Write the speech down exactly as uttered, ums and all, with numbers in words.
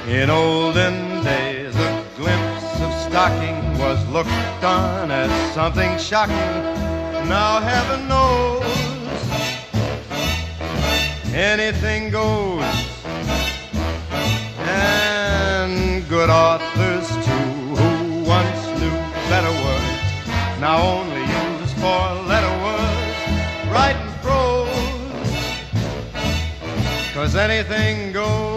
In olden days, a glimpse of stocking was looked on as something shocking. Now heaven knows anything goes, and good authors too, who once knew better words, now only use four-letter words, writing prose, 'cause anything goes.